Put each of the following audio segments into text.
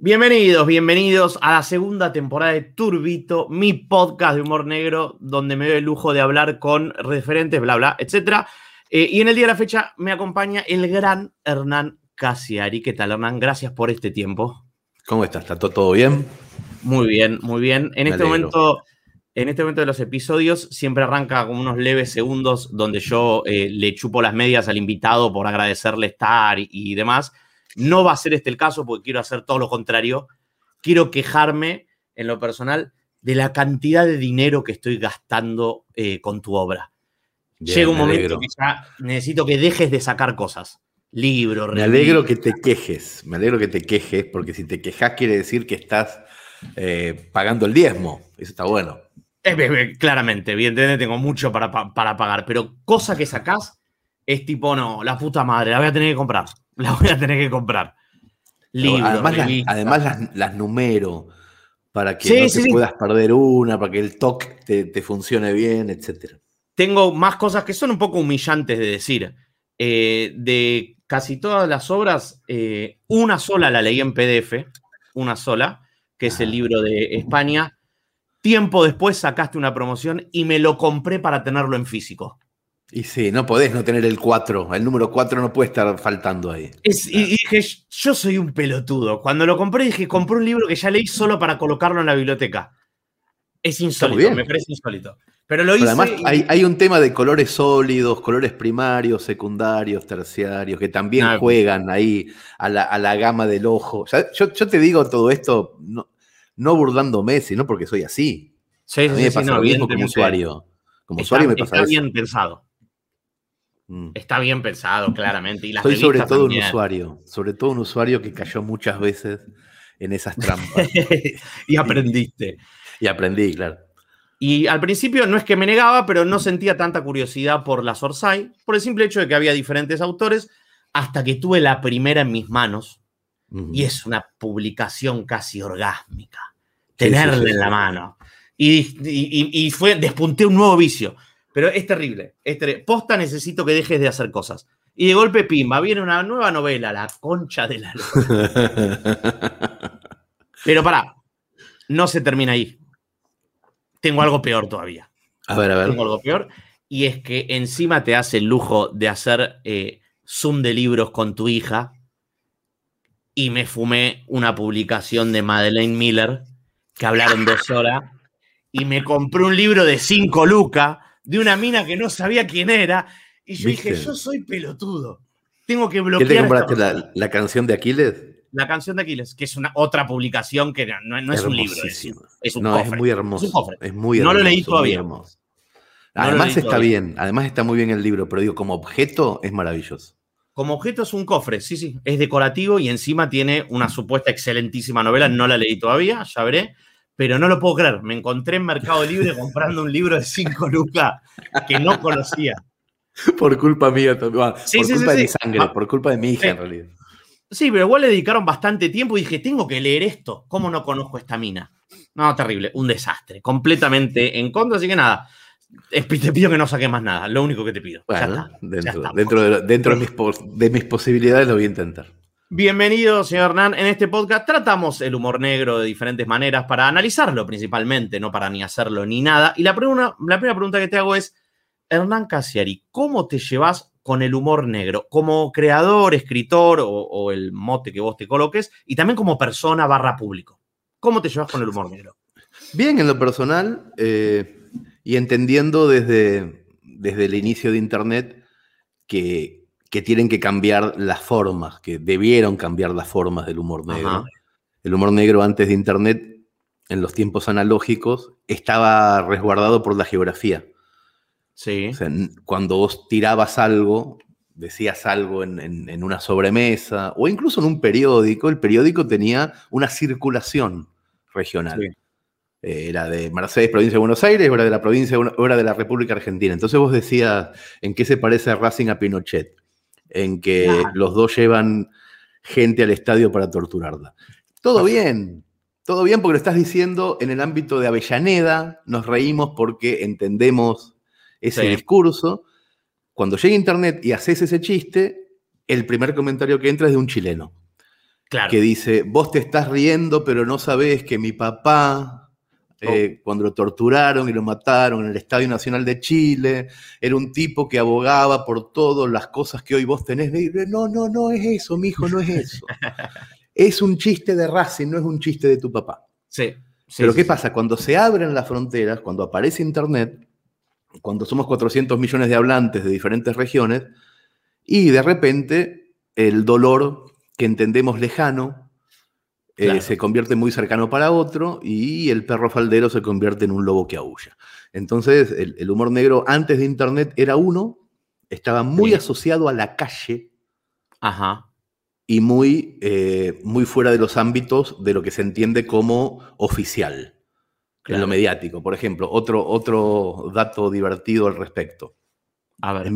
Bienvenidos a la segunda temporada de Turbito, mi podcast de humor negro, donde me doy el lujo de hablar con referentes, bla, bla, etc. Y en el día de la fecha me acompaña el gran Hernán Casiari. ¿Qué tal, Hernán? Gracias por este tiempo. ¿Cómo estás? ¿Está todo bien? Muy bien, muy bien. En este momento de los episodios siempre arranca con unos leves segundos donde yo le chupo las medias al invitado por agradecerle estar y demás. No va a ser este el caso porque quiero hacer todo lo contrario. Quiero quejarme, en lo personal, de la cantidad de dinero que estoy gastando con tu obra. Bien, llega un momento que ya necesito que dejes de sacar cosas. Libros, Me alegro que te quejes. Me alegro que te quejes, porque si te quejas quiere decir que estás pagando el diezmo. Eso está bueno. Claramente, evidentemente tengo mucho para pagar, pero cosa que sacás es tipo, no, la puta madre, la voy a tener que comprar. La voy a tener que comprar. Libros, además las numero para que no te puedas perder una, para que el toque te funcione bien, etc. Tengo más cosas que son un poco humillantes de decir. De casi todas las obras, una sola la leí en PDF, una sola, que es el libro de España. Tiempo después sacaste una promoción y me lo compré para tenerlo en físico. Y sí, no podés no tener el 4. El número 4 no puede estar faltando ahí. Y dije, yo soy un pelotudo. Cuando lo compré, dije, compré un libro que ya leí solo para colocarlo en la biblioteca. Es insólito, me parece insólito. Pero lo hice. Además, hay un tema de colores sólidos, colores primarios, secundarios, terciarios, que también juegan ahí a la gama del ojo. O sea, yo te digo todo esto no burlándome, sino porque soy así. A mí me pasa lo mismo como usuario. Como usuario me pasa eso. Está bien pensado. Está bien pensado, claramente. Y las soy sobre todo también. Sobre todo un usuario que cayó muchas veces en esas trampas. Y aprendiste. Y aprendí, claro. Y al principio no es que me negaba, pero no sentía tanta curiosidad por las Orsay, por el simple hecho de que había diferentes autores, hasta que tuve la primera en mis manos. Y es una publicación casi orgásmica. Tenerla en la mano. Y despunté un nuevo vicio. Pero es terrible. Posta, necesito que dejes de hacer cosas. Y de golpe, pimba, viene una nueva novela, La concha de la lora. Pero pará, no se termina ahí. Tengo algo peor todavía. A ver. Tengo algo peor. Y es que encima te hace el lujo de hacer Zoom de libros con tu hija. Y me fumé una publicación de Madeleine Miller, que hablaron 2 horas. Y me compré un libro de 5 lucas de una mina que no sabía quién era. Y yo dije, yo soy pelotudo. Tengo que bloquear. ¿Qué te compraste? ¿La canción de Aquiles? La canción de Aquiles, que es otra publicación que no es un libro. Es un cofre. Es muy hermoso. Es un cofre. Es muy hermoso. No lo leí todavía. Además está bien. Además está muy bien el libro. Pero digo, como objeto es maravilloso. Como objeto es un cofre, sí. Es decorativo y encima tiene una supuesta excelentísima novela. No la leí todavía, ya veré. Pero no lo puedo creer. Me encontré en Mercado Libre comprando un libro de 5 lucas que no conocía. Por culpa mía también. Por culpa de mi sangre, por culpa de mi hija, en realidad. Sí, pero igual le dedicaron bastante tiempo y dije, tengo que leer esto. ¿Cómo no conozco esta mina? No, terrible. Un desastre. Completamente en contra. Así que nada, te pido que no saques más nada. Lo único que te pido. Bueno, dentro de mis posibilidades lo voy a intentar. Bienvenido, señor Hernán. En este podcast tratamos el humor negro de diferentes maneras para analizarlo principalmente, no para ni hacerlo ni nada. Y la primera pregunta que te hago es, Hernán Casiari, ¿cómo te llevas con el humor negro? Como creador, escritor o el mote que vos te coloques, y también como persona / público. ¿Cómo te llevas con el humor negro? Bien, en lo personal, y entendiendo desde el inicio de Internet que tienen que cambiar las formas, que debieron cambiar las formas del humor negro. Ajá. El humor negro antes de Internet, en los tiempos analógicos, estaba resguardado por la geografía. Sí. O sea, cuando vos tirabas algo, decías algo en una sobremesa, o incluso en un periódico, el periódico tenía una circulación regional. Sí. Era de Mercedes, provincia de Buenos Aires, o era de la provincia, o era de la República Argentina. Entonces vos decías, ¿en qué se parece Racing a Pinochet? En que los dos llevan gente al estadio para torturarla. Todo bien porque lo estás diciendo en el ámbito de Avellaneda, nos reímos porque entendemos ese discurso. Cuando llega Internet y haces ese chiste, el primer comentario que entra es de un chileno. Claro. que dice, vos te estás riendo, pero no sabés que mi papá, cuando lo torturaron y lo mataron en el Estadio Nacional de Chile, era un tipo que abogaba por todas las cosas que hoy vos tenés. No es eso, mijo, no es eso. Es un chiste de Racing, no es un chiste de tu papá. Sí. Pero ¿qué pasa? Cuando se abren las fronteras, cuando aparece Internet, cuando somos 400 millones de hablantes de diferentes regiones, y de repente el dolor que entendemos lejano se convierte muy cercano para otro, y el perro faldero se convierte en un lobo que aúlla. Entonces, el humor negro antes de Internet era estaba muy asociado a la calle. Ajá. Y muy fuera de los ámbitos de lo que se entiende como oficial, en lo mediático. Por ejemplo, otro dato divertido al respecto. A ver. En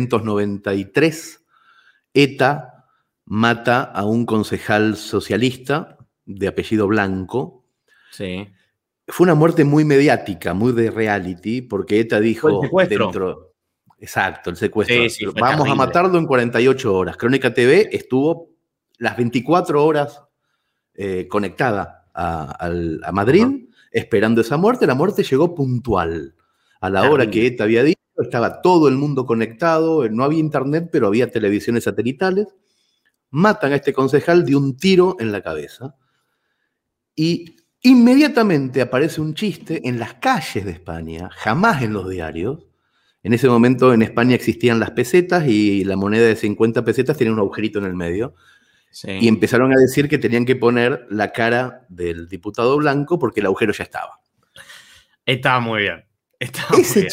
1993, ETA mata a un concejal socialista de apellido Blanco. Sí. Fue una muerte muy mediática, muy de reality, porque ETA dijo... ¿El secuestro? Exacto, el secuestro. Sí, vamos terrible. A matarlo en 48 horas. Crónica TV estuvo las 24 horas conectada a Madrid, esperando esa muerte. La muerte llegó puntual. A la hora que ETA había dicho, estaba todo el mundo conectado, no había internet, pero había televisiones satelitales. Matan a este concejal de un tiro en la cabeza. Y inmediatamente aparece un chiste en las calles de España, jamás en los diarios. En ese momento en España existían las pesetas y la moneda de 50 pesetas tenía un agujerito en el medio. Sí. Y empezaron a decir que tenían que poner la cara del diputado Blanco porque el agujero ya estaba. Estaba muy bien. Ese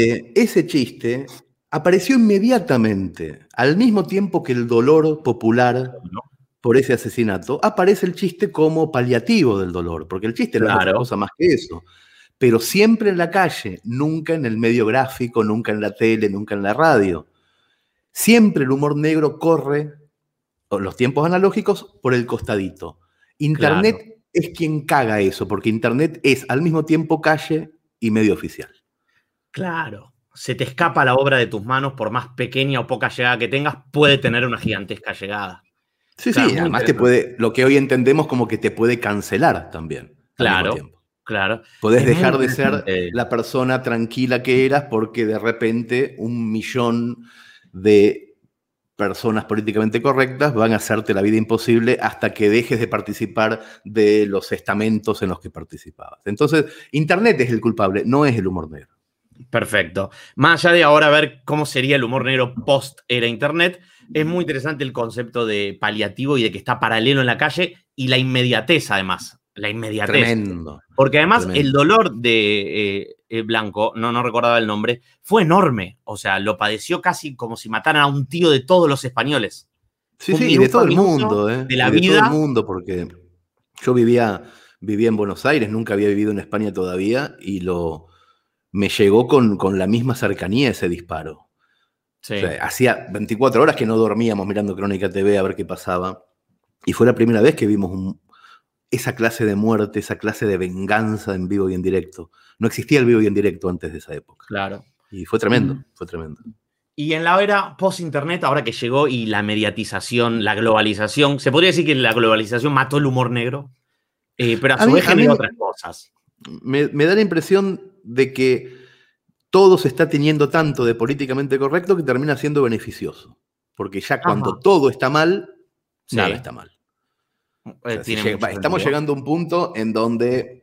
chiste apareció inmediatamente, al mismo tiempo que el dolor popular por ese asesinato, aparece el chiste como paliativo del dolor, porque el chiste no es otra cosa más que eso. Pero siempre en la calle, nunca en el medio gráfico, nunca en la tele, nunca en la radio. Siempre el humor negro corre, los tiempos analógicos, por el costadito. Internet es quien caga eso, porque Internet es al mismo tiempo calle y medio oficial. Claro. Se te escapa la obra de tus manos, por más pequeña o poca llegada que tengas, puede tener una gigantesca llegada. Sí, claro, sí, además te puede, lo que hoy entendemos como que te puede cancelar también. Claro. Al mismo tiempo. Claro. Podés dejar de ser la persona tranquila que eras porque de repente 1 millón de personas políticamente correctas van a hacerte la vida imposible hasta que dejes de participar de los estamentos en los que participabas. Entonces, Internet es el culpable, no es el humor negro. Perfecto. Más allá de ahora ver cómo sería el humor negro post-era Internet, es muy interesante el concepto de paliativo y de que está paralelo en la calle y la inmediatez, además. La inmediatez. Tremendo. Porque además el dolor de Blanco, no recordaba el nombre, fue enorme. O sea, lo padeció casi como si mataran a un tío de todos los españoles. Sí, y de todo el mundo, de la vida. De todo el mundo, porque yo vivía en Buenos Aires, nunca había vivido en España todavía, y me llegó con la misma cercanía ese disparo. Sí. O sea, hacía 24 horas que no dormíamos mirando Crónica TV a ver qué pasaba. Y fue la primera vez que vimos esa clase de muerte, esa clase de venganza en vivo y en directo. No existía el vivo y en directo antes de esa época. Claro. Y fue tremendo, fue tremendo. Y en la era post-internet, ahora que llegó y la mediatización, la globalización, ¿se podría decir que la globalización mató el humor negro? Pero a su vez generó otras cosas. Me da la impresión de que todo se está teniendo tanto de políticamente correcto que termina siendo beneficioso. Porque ya cuando todo está mal, nada está mal. O sea, estamos llegando a un punto en donde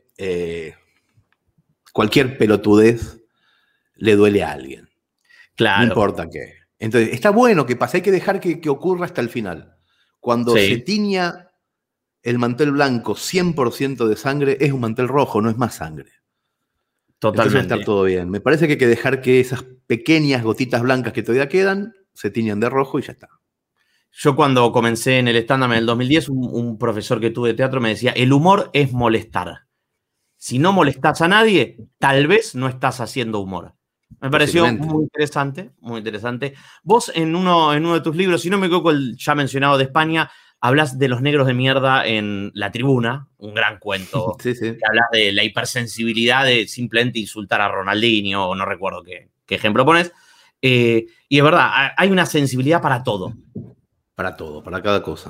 cualquier pelotudez le duele a alguien. Claro. No importa qué. Entonces, está bueno que pase, hay que dejar que ocurra hasta el final. Cuando se tiña el mantel blanco 100% de sangre, es un mantel rojo, no es más sangre. Totalmente. Entonces va a estar todo bien. Me parece que hay que dejar que esas pequeñas gotitas blancas que todavía quedan se tiñan de rojo y ya está. Yo cuando comencé en el stand-up en el 2010, un profesor que tuve de teatro me decía, el humor es molestar. Si no molestás a nadie, tal vez no estás haciendo humor. Me pareció muy interesante, muy interesante. Vos en uno de tus libros, si no me equivoco, el ya mencionado de España, hablas de los negros de mierda en La Tribuna, un gran cuento. Sí. Que hablas de la hipersensibilidad de simplemente insultar a Ronaldinho, o no recuerdo qué ejemplo pones. Y es verdad, hay una sensibilidad para todo. Para todo, para cada cosa.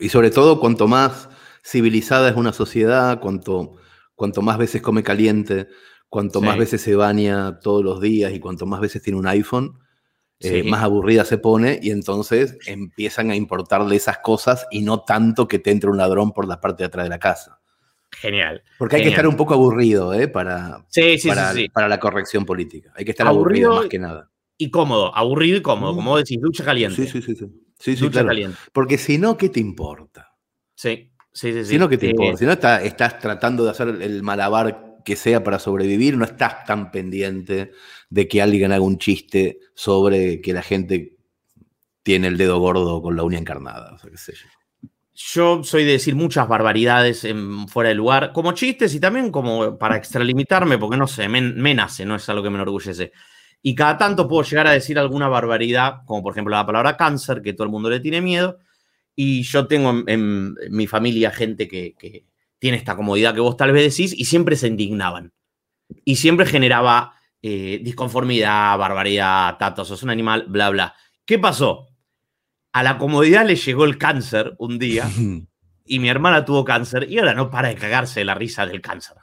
Y sobre todo, cuanto más civilizada es una sociedad, cuanto más veces come caliente, cuanto más veces se baña todos los días y cuanto más veces tiene un iPhone, más aburrida se pone y entonces empiezan a importarle esas cosas y no tanto que te entre un ladrón por la parte de atrás de la casa. Genial. Porque hay que estar un poco aburrido para la corrección política. Hay que estar aburrido más que nada. Y cómodo, aburrido y cómodo, como vos decís, ducha caliente. Sí, ducha caliente. Porque si no, ¿qué te importa? Sí. Si no, ¿qué te importa? Si no, estás tratando de hacer el malabar que sea para sobrevivir, no estás tan pendiente de que alguien haga un chiste sobre que la gente tiene el dedo gordo con la uña encarnada. O sea, qué sé yo. Yo soy de decir muchas barbaridades fuera de lugar, como chistes y también como para extralimitarme, porque no sé, me nace, no es algo que me enorgullece. Y cada tanto puedo llegar a decir alguna barbaridad, como por ejemplo la palabra cáncer, que todo el mundo le tiene miedo. Y yo tengo en mi familia gente que tiene esta comodidad que vos tal vez decís y siempre se indignaban. Y siempre generaba disconformidad, barbaridad, Tato, sos un animal, bla, bla. ¿Qué pasó? A la comodidad le llegó el cáncer un día y mi hermana tuvo cáncer y ahora no para de cagarse de la risa del cáncer.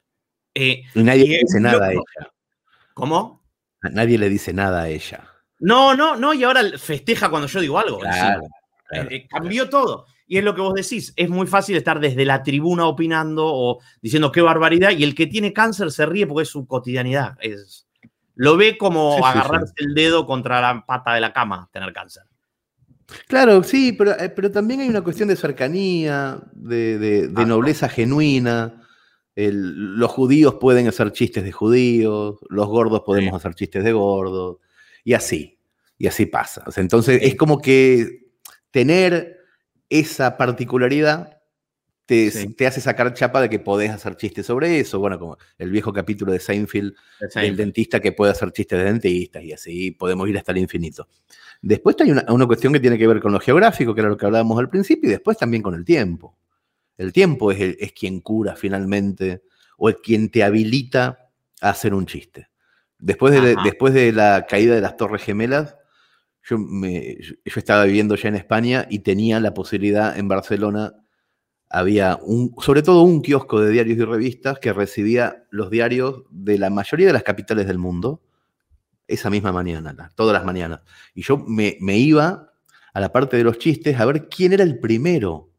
Y nadie le dice nada a ella. ¿Cómo? Nadie le dice nada a ella. No, y ahora festeja cuando yo digo algo. Claro. Cambió todo. Y es lo que vos decís, es muy fácil estar desde la tribuna opinando o diciendo qué barbaridad, y el que tiene cáncer se ríe porque es su cotidianidad. Lo ve como agarrarse el dedo contra la pata de la cama, tener cáncer. Claro, sí, pero también hay una cuestión de cercanía, de nobleza genuina. Los judíos pueden hacer chistes de judíos, los gordos podemos hacer chistes de gordos, y así pasa. O sea, entonces es como que tener esa particularidad te hace sacar chapa de que podés hacer chistes sobre eso. Bueno, como el viejo capítulo de Seinfeld, del dentista que puede hacer chistes de dentistas, y así podemos ir hasta el infinito. Después hay una cuestión que tiene que ver con lo geográfico, que era lo que hablábamos al principio, y después también con el tiempo. El tiempo es quien cura finalmente, o es quien te habilita a hacer un chiste. Después de la caída de las Torres Gemelas, yo estaba viviendo ya en España y tenía la posibilidad en Barcelona, había sobre todo un kiosco de diarios y revistas que recibía los diarios de la mayoría de las capitales del mundo esa misma mañana, todas las mañanas. Y yo me iba a la parte de los chistes a ver quién era el primero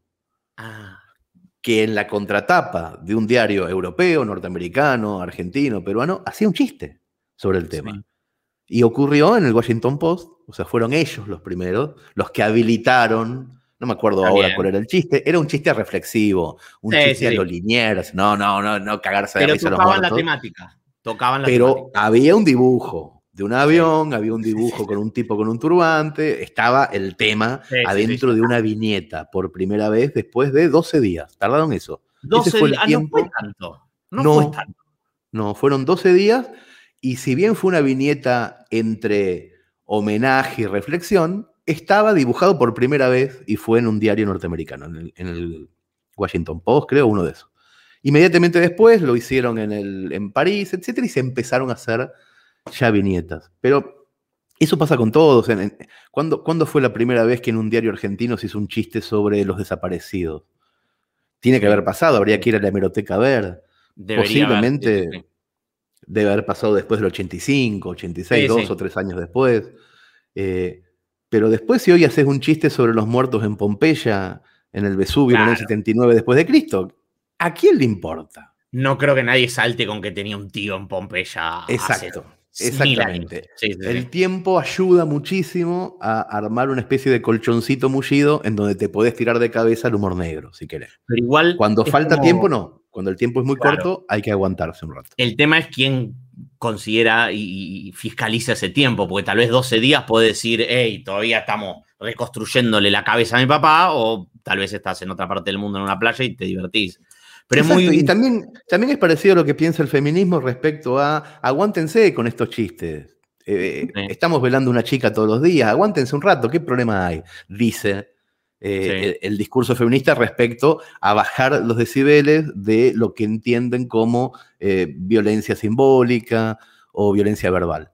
que en la contratapa de un diario europeo, norteamericano, argentino, peruano, hacía un chiste sobre el tema. Sí. Y ocurrió en el Washington Post, o sea, fueron ellos los primeros, los que habilitaron, no me acuerdo ahora cuál era el chiste, era un chiste reflexivo, un chiste a los Liniers, no cagarse de risa a los muertos. Tocaban la temática. Pero había un dibujo de un avión, había un dibujo con un tipo con un turbante, estaba el tema adentro de una viñeta por primera vez después de 12 días. Tardaron eso. 12 días, no fue tanto. No fue tanto. No, fueron 12 días, y si bien fue una viñeta entre homenaje y reflexión, estaba dibujado por primera vez y fue en un diario norteamericano, en el Washington Post, creo, uno de esos. Inmediatamente después lo hicieron en París, etcétera, y se empezaron a hacer ya viñetas. Pero eso pasa con todos. ¿Cuándo fue la primera vez que en un diario argentino se hizo un chiste sobre los desaparecidos? Tiene que haber pasado, habría que ir a la hemeroteca a ver. Posiblemente debe haber pasado después del 85, 86, 2 o 3 años después. Pero después, si hoy haces un chiste sobre los muertos en Pompeya, en el Vesubio, en el 79 después de Cristo, ¿a quién le importa? No creo que nadie salte con que tenía un tío en Pompeya. Exacto. Exactamente. El tiempo ayuda muchísimo a armar una especie de colchoncito mullido en donde te podés tirar de cabeza el humor negro, si querés. Pero igual. Cuando falta tiempo, no. Cuando el tiempo es muy corto, hay que aguantarse un rato. El tema es quién considera y fiscaliza ese tiempo, porque tal vez 12 días puede decir, hey, todavía estamos reconstruyéndole la cabeza a mi papá, o tal vez estás en otra parte del mundo en una playa y te divertís. Pero exacto, es muy... Y también es parecido a lo que piensa el feminismo respecto a aguántense con estos chistes. Estamos velando una chica todos los días, aguántense un rato, ¿qué problema hay? Dice el discurso feminista respecto a bajar los decibeles de lo que entienden como violencia simbólica o violencia verbal.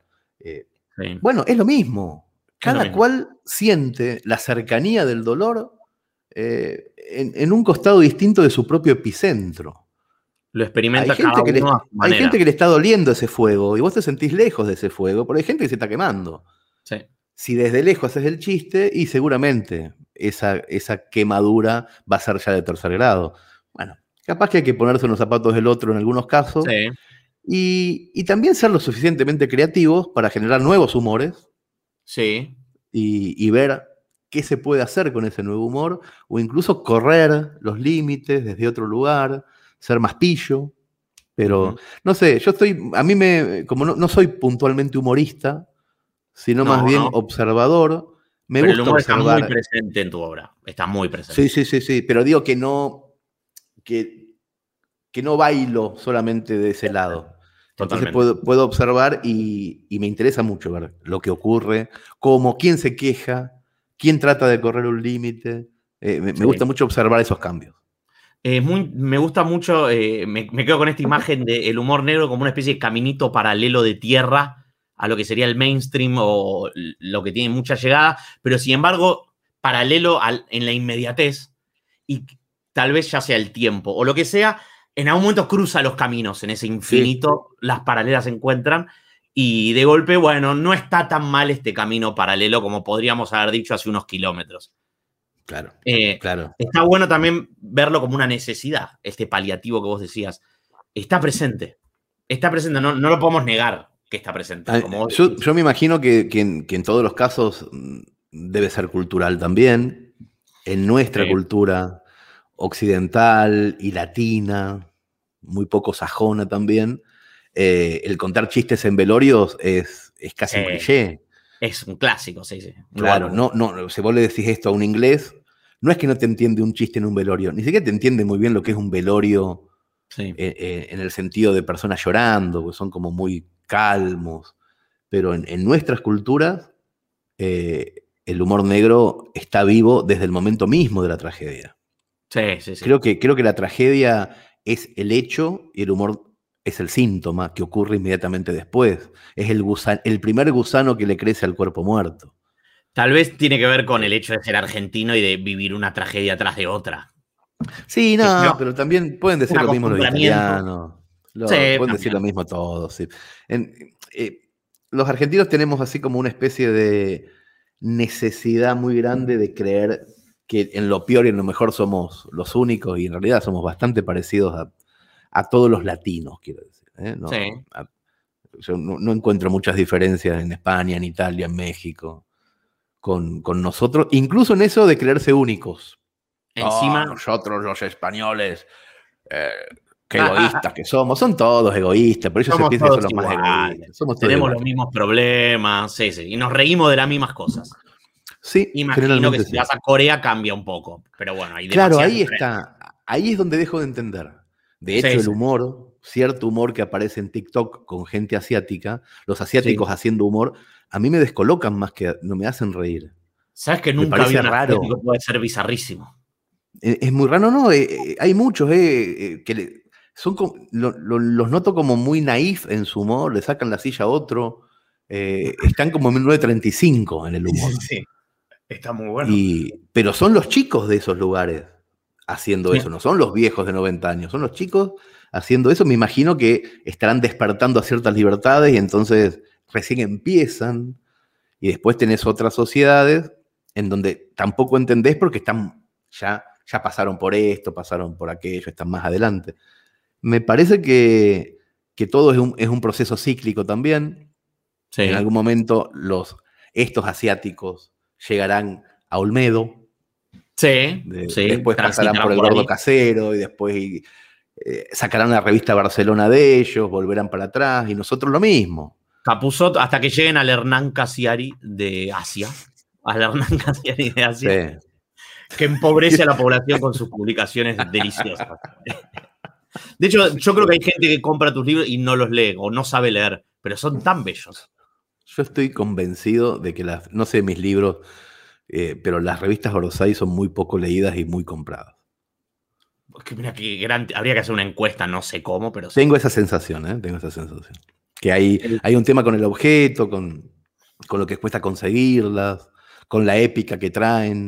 Bueno, es lo mismo. Cada cual siente la cercanía del dolor en un costado distinto de su propio epicentro. Lo experimenta cada uno a su manera. Hay gente que le está doliendo ese fuego y vos te sentís lejos de ese fuego, pero hay gente que se está quemando. Sí. Si desde lejos haces el chiste, y seguramente esa quemadura va a ser ya de tercer grado. Bueno, capaz que hay que ponerse en los zapatos del otro en algunos casos. Sí. Y también ser lo suficientemente creativos para generar nuevos humores. Sí. Y ver qué se puede hacer con ese nuevo humor, o incluso correr los límites desde otro lugar, ser más pillo. Pero, no sé, como no soy puntualmente humorista, sino más bien observador, pero gusta el humor observar. Está muy presente en tu obra, está muy presente. Sí, pero digo que no bailo solamente de ese lado. Entonces puedo observar y me interesa mucho ver lo que ocurre, quién se queja, quién trata de correr un límite. Me gusta mucho observar esos cambios. Me gusta mucho, me quedo con esta imagen del humor negro como una especie de caminito paralelo de tierra a lo que sería el mainstream o lo que tiene mucha llegada, pero sin embargo paralelo en la inmediatez, y tal vez ya sea el tiempo o lo que sea, en algún momento cruza los caminos en ese infinito, las paralelas se encuentran y de golpe, bueno, no está tan mal este camino paralelo como podríamos haber dicho hace unos kilómetros. Claro. Está bueno también verlo como una necesidad, este paliativo que vos decías. Está presente, no lo podemos negar que está presente. Yo me imagino que en todos los casos debe ser cultural también. En nuestra cultura occidental y latina, muy poco sajona también, el contar chistes en velorios es casi un cliché. Es un clásico, sí. Claro, no, si vos le decís esto a un inglés, no es que no te entiende un chiste en un velorio, ni siquiera te entiende muy bien lo que es un velorio en el sentido de personas llorando, porque son como muy calmos. Pero en nuestras culturas, el humor negro está vivo desde el momento mismo de la tragedia. Sí. Creo que la tragedia es el hecho y el humor es el síntoma que ocurre inmediatamente después. Es el primer gusano que le crece al cuerpo muerto. Tal vez tiene que ver con el hecho de ser argentino y de vivir una tragedia tras de otra. Sí, pero también pueden decir lo mismo los italianos. Pueden decir lo mismo todos. Sí. Los argentinos tenemos así como una especie de necesidad muy grande de creer que en lo peor y en lo mejor somos los únicos, y en realidad somos bastante parecidos a todos los latinos, quiero decir. Yo no encuentro muchas diferencias en España, en Italia, en México, con nosotros, incluso en eso de creerse únicos. Encima, nosotros los españoles, qué egoístas que somos. Son todos egoístas, por eso se piensa que son los más egoístas. Tenemos los mismos problemas, sí, y nos reímos de las mismas cosas. Sí, imagino que si vas a Corea cambia un poco, pero bueno, hay claro, ahí está. Ahí es donde dejo de entender. De hecho, el humor, cierto humor que aparece en TikTok con gente asiática, los asiáticos haciendo humor, a mí me descolocan más que no me hacen reír. ¿Sabes que nunca vi un asiático? Puede ser bizarrísimo. Es muy raro, no, hay muchos que los noto como muy naif en su humor, le sacan la silla a otro, están como en 1935 en el humor. Sí, está muy bueno. Pero son los chicos de esos lugares haciendo eso, no son los viejos de 90 años, son los chicos haciendo eso. Me imagino que estarán despertando a ciertas libertades y entonces recién empiezan, y después tenés otras sociedades en donde tampoco entendés porque están ya pasaron por esto, pasaron por aquello, están más adelante. Me parece que todo es un proceso cíclico también. Sí. En algún momento estos asiáticos llegarán a Olmedo. Sí. Después pasarán por el Gordo Casero y después sacarán la revista Barcelona de ellos, volverán para atrás y nosotros lo mismo. Capusotto, hasta que lleguen al Hernán Casiari de Asia. Al Hernán Casiari de Asia. Sí. Que empobrece a la población con sus publicaciones deliciosas. De hecho, yo creo que hay gente que compra tus libros y no los lee o no sabe leer, pero son tan bellos. Yo estoy convencido de que no sé mis libros, pero las revistas Orsay son muy poco leídas y muy compradas. Mira, habría que hacer una encuesta, no sé cómo, pero sí. Tengo esa sensación. Que hay un tema con el objeto, con lo que cuesta conseguirlas, con la épica que traen.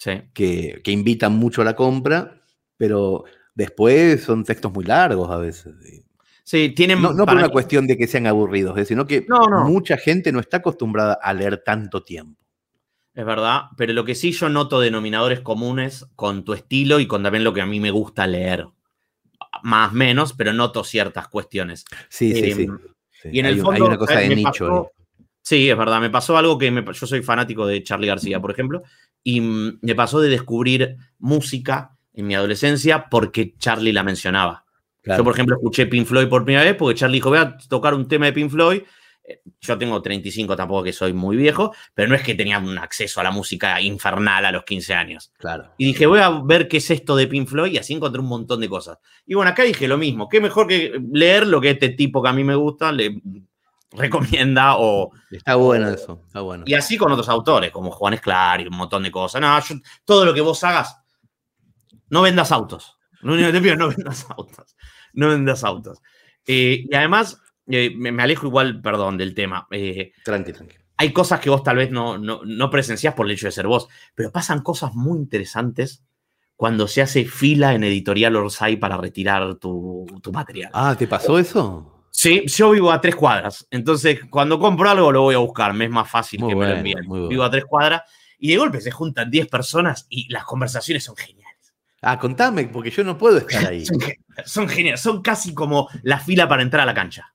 que invitan mucho a la compra, pero después son textos muy largos a veces. Sí, tienen... No por una cuestión de que sean aburridos, sino que mucha gente no está acostumbrada a leer tanto tiempo. Es verdad, pero lo que sí yo noto denominadores comunes con tu estilo y con también lo que a mí me gusta leer. Más o menos, pero noto ciertas cuestiones. Sí. Y en el fondo... Hay una cosa de nicho ahí. Sí, es verdad. Me pasó algo que... Yo soy fanático de Charly García, por ejemplo, y me pasó de descubrir música en mi adolescencia porque Charly la mencionaba. Claro. Yo, por ejemplo, escuché Pink Floyd por primera vez porque Charly dijo, voy a tocar un tema de Pink Floyd. Yo tengo 35, tampoco que soy muy viejo, pero no es que tenía un acceso a la música infernal a los 15 años. Claro. Y dije, voy a ver qué es esto de Pink Floyd, y así encontré un montón de cosas. Y bueno, acá dije lo mismo, qué mejor que leer lo que este tipo que a mí me gusta le recomienda o... Está bueno eso, está bueno. Y así con otros autores, como Juan Esclar y un montón de cosas. No, todo lo que vos hagas, no vendas autos. Lo único que te pido, no vendas autos. No vendas autos. Y además... me alejo igual, perdón, del tema. Tranqui. Hay cosas que vos tal vez no presenciás por el hecho de ser vos, pero pasan cosas muy interesantes cuando se hace fila en Editorial Orsay para retirar tu material. Ah, ¿te pasó eso? Sí, yo vivo a 3 cuadras, entonces cuando compro algo lo voy a buscar, me es más fácil muy que bueno, me lo envíen. Bueno. Vivo a 3 cuadras y de golpe se juntan 10 personas y las conversaciones son geniales. Ah, contame, porque yo no puedo estar ahí. Son geniales, son casi como la fila para entrar a la cancha.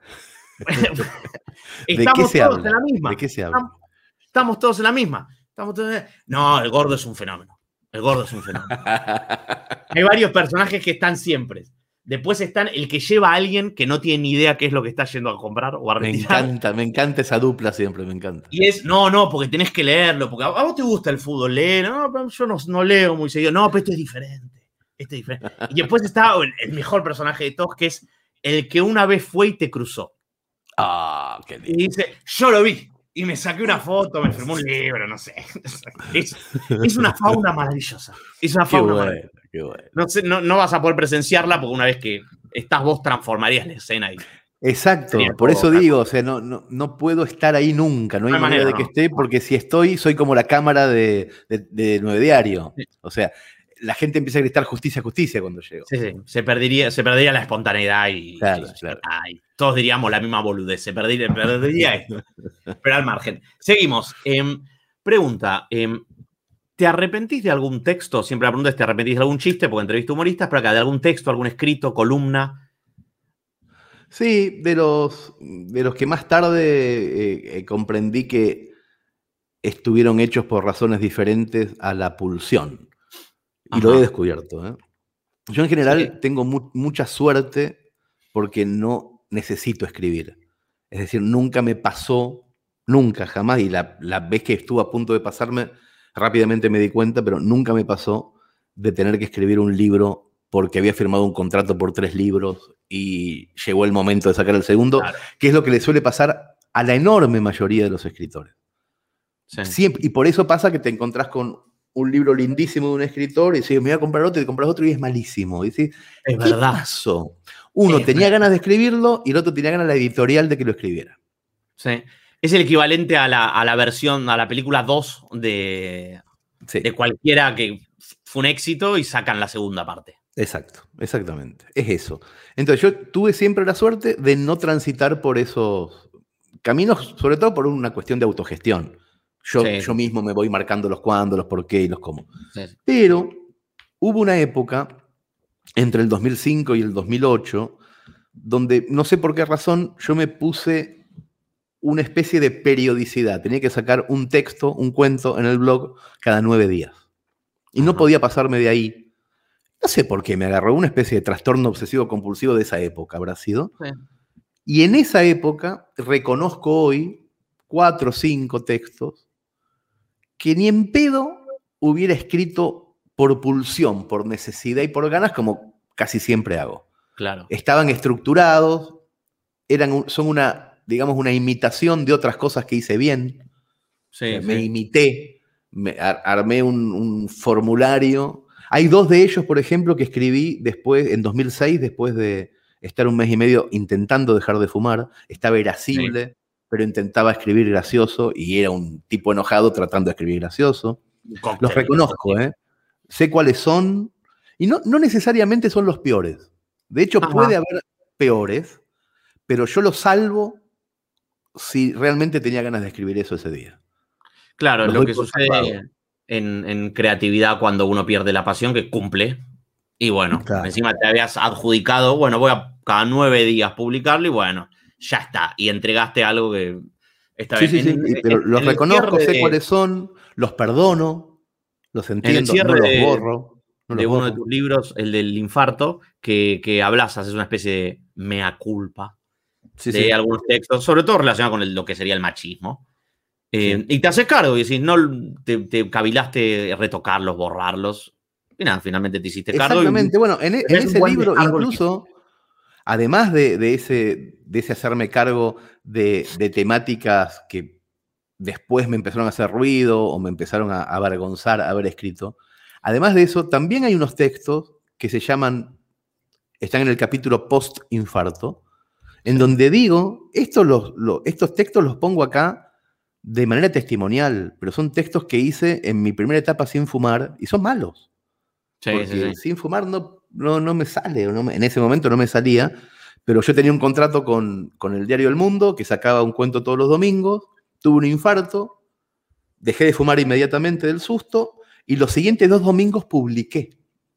Estamos todos en la misma. ¿De qué se habla? Estamos todos en la misma. No, el gordo es un fenómeno. El gordo es un fenómeno. Hay varios personajes que están siempre. Después están el que lleva a alguien que no tiene ni idea qué es lo que está yendo a comprar o a retirar. Me encanta esa dupla siempre, me encanta. Y es, no, porque tenés que leerlo, porque a vos te gusta el fútbol, no, yo no leo muy seguido. No, pero esto es diferente. Y después está el mejor personaje de todos, que es el que una vez fue y te cruzó. Ah, qué lindo. Y dice, yo lo vi. Y me saqué una foto, me firmó un libro, no sé. Es una fauna maravillosa. Es una fauna maravillosa. Qué bueno. No vas a poder presenciarla porque una vez que estás vos transformarías la escena ahí. Exacto, por eso digo, o sea, no puedo estar ahí nunca, no hay manera de que esté, porque si estoy, soy como la cámara de 9 Diario. Sí. O sea, la gente empieza a gritar justicia, justicia cuando llego. Sí. Se perdería la espontaneidad y claro. Y todos diríamos la misma boludez, se perdería esto. Pero al margen. Seguimos. Pregunta, ¿te arrepentís de algún texto? Siempre la pregunta es, ¿te arrepentís de algún chiste? Porque entrevisto humoristas, pero acá, ¿de algún texto, algún escrito, columna? Sí, de los que más tarde comprendí que estuvieron hechos por razones diferentes a la pulsión. Y lo he descubierto. ¿eh? Yo en general tengo mucha suerte porque no necesito escribir. Es decir, nunca me pasó, nunca, jamás, y la vez que estuve a punto de pasarme, rápidamente me di cuenta, pero nunca me pasó de tener que escribir un libro porque había firmado un contrato por 3 libros y llegó el momento de sacar el segundo, claro. Que es lo que le suele pasar a la enorme mayoría de los escritores. Sí. Siempre, y por eso pasa que te encontrás con un libro lindísimo de un escritor y dices, me voy a comprar otro, y te compras otro y es malísimo. Y dices, es verdad. ¿Qué pasó? Uno tenía ganas de escribirlo y el otro tenía ganas de la editorial de que lo escribiera. Sí. Es el equivalente a la versión, a la película 2 de cualquiera que fue un éxito y sacan la segunda parte. Exacto, exactamente. Es eso. Entonces yo tuve siempre la suerte de no transitar por esos caminos, sobre todo por una cuestión de autogestión. Yo mismo me voy marcando los cuándo, los por qué y los cómo. Sí. Pero hubo una época, entre el 2005 y el 2008, donde no sé por qué razón yo me puse una especie de periodicidad. Tenía que sacar un texto, un cuento en el blog cada 9 días. Y no podía pasarme de ahí. No sé por qué me agarró una especie de trastorno obsesivo compulsivo de esa época, habrá sido. Sí. Y en esa época reconozco hoy 4 o 5 textos que ni en pedo hubiera escrito por pulsión, por necesidad y por ganas, como casi siempre hago. Claro. Estaban estructurados, son una imitación de otras cosas que hice bien. Sí, me imité, armé un formulario. Hay 2 de ellos, por ejemplo, que escribí después, en 2006, después de estar 1 mes y medio intentando dejar de fumar. Estaba irascible, pero intentaba escribir gracioso y era un tipo enojado tratando de escribir gracioso. Los reconozco, ¿eh? Sé cuáles son, y no necesariamente son los peores. De hecho, puede haber peores, pero yo los salvo si realmente tenía ganas de escribir eso ese día. Claro, lo que sucede en creatividad cuando uno pierde la pasión, que cumple. Y bueno, encima te habías adjudicado, bueno, voy a cada 9 días publicarlo y bueno, ya está. Y entregaste algo que está bien. Sí, pero los reconozco, sé cuáles son, los perdono, los entiendo, no los borro. Uno de tus libros, el del infarto, que hablas, haces una especie de mea culpa de algunos textos, sobre todo relacionados con lo que sería el machismo. Y te haces cargo y decís, no te cavilaste retocarlos, borrarlos. Y nada, finalmente te hiciste cargo. Exactamente. Bueno, en ese libro, incluso, además de ese hacerme cargo de temáticas que después me empezaron a hacer ruido o me empezaron a avergonzar haber escrito, además de eso, también hay unos textos que están en el capítulo post-infarto, en donde digo, estos textos los pongo acá de manera testimonial, pero son textos que hice en mi primera etapa sin fumar y son malos. Porque sin fumar no me sale, en ese momento no me salía, pero yo tenía un contrato con el diario El Mundo, que sacaba un cuento todos los domingos, tuve un infarto, dejé de fumar inmediatamente del susto, y los siguientes 2 domingos publiqué.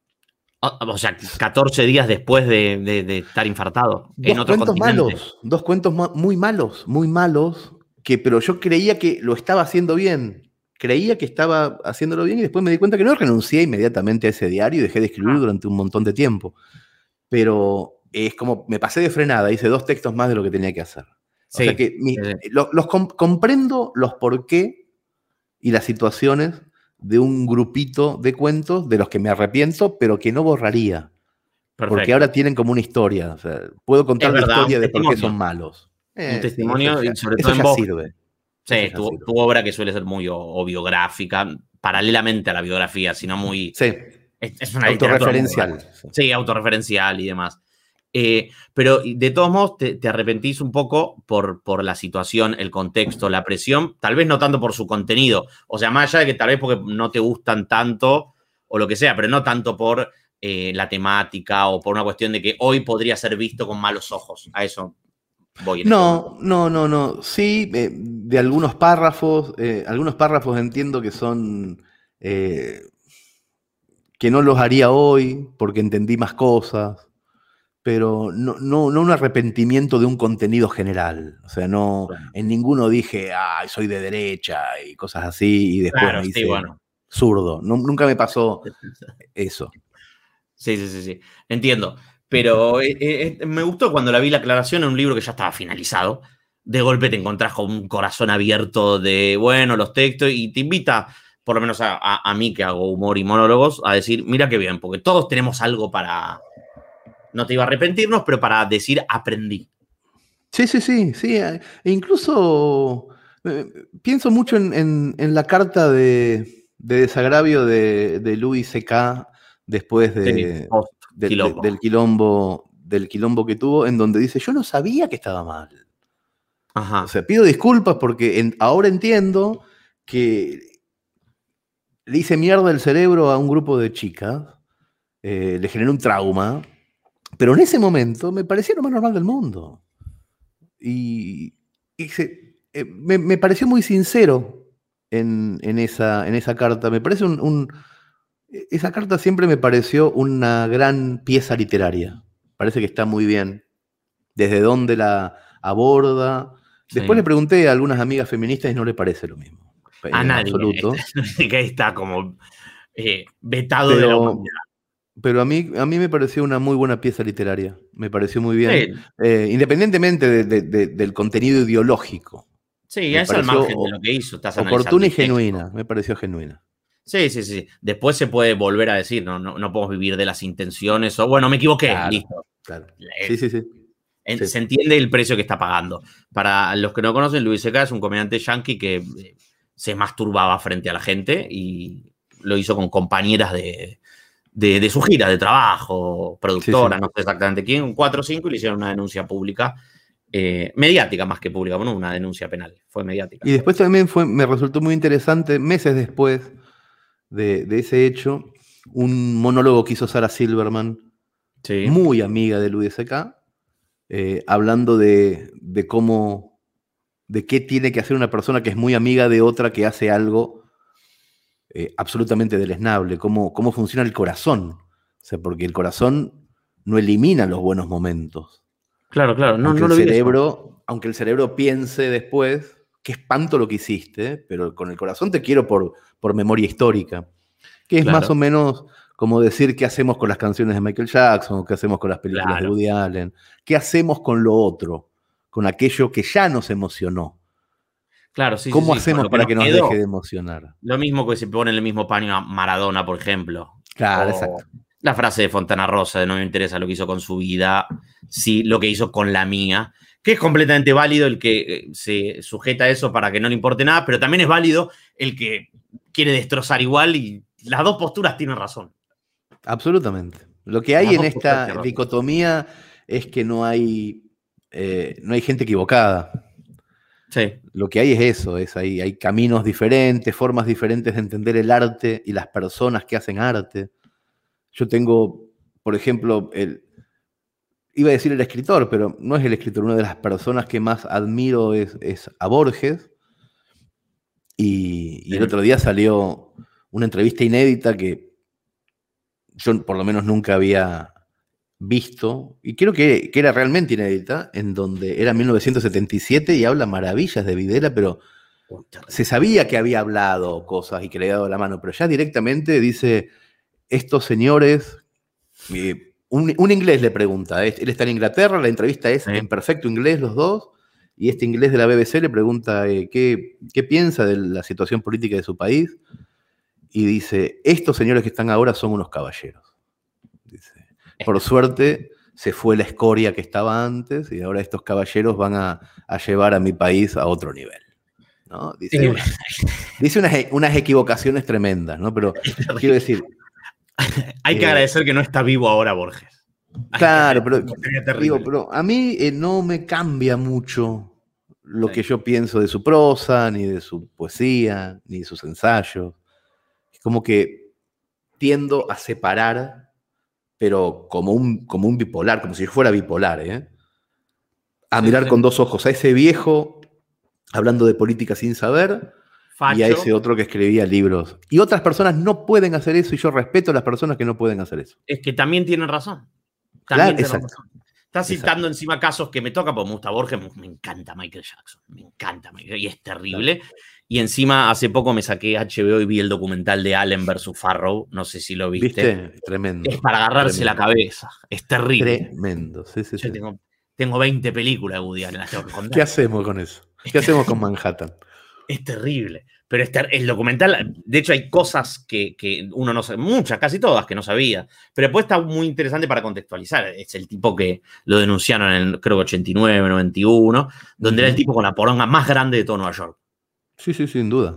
O sea, 14 días después de estar infartado. Dos cuentos muy malos, pero yo creía que lo estaba haciendo bien. Creía que estaba haciéndolo bien y después me di cuenta que no. Renuncié inmediatamente a ese diario y dejé de escribir durante un montón de tiempo. Pero es como, me pasé de frenada, hice 2 textos más de lo que tenía que hacer. O sea que comprendo los porqué y las situaciones de un grupito de cuentos de los que me arrepiento, pero que no borraría. Perfecto. Porque ahora tienen como una historia. O sea, puedo contar la historia de por qué son malos. Un testimonio, y sobre todo en vos. Sirve. Sí, tu obra que suele ser muy biográfica, paralelamente a la biografía, sino muy... Sí, es una autorreferencial. Sí, autorreferencial y demás. Pero de todos modos te arrepentís un poco por la situación, el contexto, la presión, tal vez no tanto por su contenido, o sea, más allá de que tal vez porque no te gustan tanto o lo que sea, pero no tanto por la temática o por una cuestión de que hoy podría ser visto con malos ojos. A eso voy. No. Sí, de algunos párrafos entiendo que son... que no los haría hoy porque entendí más cosas. Pero no un arrepentimiento de un contenido general. O sea, en ninguno dije, soy de derecha y cosas así, y después me hice zurdo. Nunca me pasó eso. Sí. Entiendo. Pero me gustó cuando vi la aclaración en un libro que ya estaba finalizado. De golpe te encontrás con un corazón abierto de, los textos, y te invita, por lo menos a mí que hago humor y monólogos, a decir, mira qué bien, porque todos tenemos algo para... No te iba a arrepentirnos, pero para decir aprendí. Sí. E incluso pienso mucho en la carta de desagravio de Louis C.K. después del quilombo que tuvo, en donde dice, yo no sabía que estaba mal. Ajá. O sea, pido disculpas porque ahora entiendo que le hice mierda el cerebro a un grupo de chicas, le generé un trauma. Pero en ese momento me parecía lo más normal del mundo. Y me pareció muy sincero en esa carta. Me parece esa carta siempre me pareció una gran pieza literaria. Parece que está muy bien. Desde dónde la aborda. Después le pregunté a algunas amigas feministas y no le parece lo mismo. A nadie. Absoluto. Que está como vetado de la humanidad. Pero a mí me pareció una muy buena pieza literaria. Me pareció muy bien. Independientemente del contenido ideológico. Sí, es al margen de lo que hizo. Estás oportuna y genuina. Me pareció genuina. Sí. Después se puede volver a decir, no podemos vivir de las intenciones. O bueno, me equivoqué. Claro, listo. Claro. Sí. Se entiende el precio que está pagando. Para los que no conocen, Louis C.K. es un comediante yankee que se masturbaba frente a la gente y lo hizo con compañeras de su gira de trabajo, productora, no sé exactamente quién, 4 o 5, y le hicieron una denuncia pública, mediática más que pública, bueno, una denuncia penal, fue mediática. Y después también me resultó muy interesante, meses después, de ese hecho, un monólogo que hizo Sarah Silverman, muy amiga del UDSK, hablando de cómo, de qué tiene que hacer una persona que es muy amiga de otra que hace algo absolutamente deleznable, cómo funciona el corazón. O sea, porque el corazón no elimina los buenos momentos. Claro, no lo aunque el cerebro piense después, qué espanto lo que hiciste, pero con el corazón te quiero por memoria histórica. Que es más o menos como decir qué hacemos con las canciones de Michael Jackson, qué hacemos con las películas de Woody Allen, qué hacemos con lo otro, con aquello que ya nos emocionó. Claro, sí. ¿Cómo hacemos para que nos deje de emocionar? Lo mismo que se pone en el mismo paño a Maradona, por ejemplo. Claro, exacto. La frase de Fontana Rosa de no me interesa lo que hizo con su vida, sí lo que hizo con la mía, que es completamente válido el que se sujeta a eso para que no le importe nada, pero también es válido el que quiere destrozar igual y las dos posturas tienen razón. Absolutamente. Lo que hay en esta dicotomía es que no hay gente equivocada. Sí. Lo que hay es eso, hay caminos diferentes, formas diferentes de entender el arte y las personas que hacen arte. Yo tengo, por ejemplo, iba a decir el escritor, pero no es el escritor, una de las personas que más admiro es a Borges. Y el otro día salió una entrevista inédita que yo por lo menos nunca había visto, y creo que era realmente inédita, en donde era 1977 y habla maravillas de Videla, pero se sabía que había hablado cosas y que le había dado la mano, pero ya directamente dice, estos señores, un inglés le pregunta, él está en Inglaterra, la entrevista es en perfecto inglés los dos, y este inglés de la BBC le pregunta qué piensa de la situación política de su país, y dice, estos señores que están ahora son unos caballeros. Dice, por suerte se fue la escoria que estaba antes y ahora estos caballeros van a llevar a mi país a otro nivel, ¿no? Dice unas equivocaciones tremendas, ¿no? Pero quiero decir... Hay que agradecer que no está vivo ahora Borges. Claro, pero a mí no me cambia mucho lo que yo pienso de su prosa, ni de su poesía, ni de sus ensayos. Es como que tiendo a separar, pero como un bipolar, como si yo fuera bipolar, a mirar con dos ojos a ese viejo hablando de política sin saber, facho, y a ese otro que escribía libros. Y otras personas no pueden hacer eso, y yo respeto a las personas que no pueden hacer eso. Es que también tienen razón. También claro, exacto. Razón. Estás citando encima casos que me tocan, porque me gusta Borges, me encanta Michael Jackson, me encanta, y es terrible. Claro. Y encima hace poco me saqué HBO y vi el documental de Allen versus Farrow, no sé si lo viste. Tremendo. Es para agarrarse la cabeza, es terrible. Tremendo, sí. Yo tengo 20 películas de Woody Allen, las tengo que contar. ¿Qué hacemos con eso? ¿Qué hacemos con Manhattan? Es terrible. Pero el documental, de hecho hay cosas que uno no sabe, muchas, casi todas que no sabía, pero después está muy interesante para contextualizar. Es el tipo que lo denunciaron en creo que 89, 91, donde era el tipo con la poronga más grande de todo Nueva York. Sí, sin duda.